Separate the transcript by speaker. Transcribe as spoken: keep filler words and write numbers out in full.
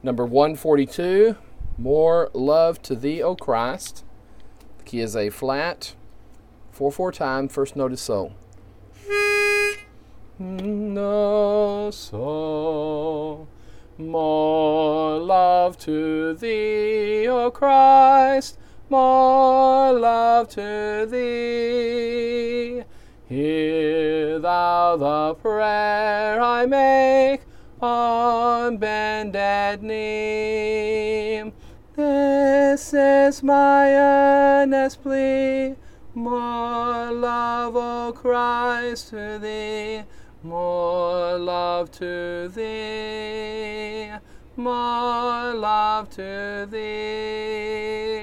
Speaker 1: Number one forty-two, More Love to Thee, O Christ. The key is A flat, four four time, first note is sol. No soul, more love to Thee, O Christ, more love to Thee. Hear Thou the prayer I make on bended knee. This is my earnest plea, more love, O Christ, to Thee, more love to Thee, more love to Thee.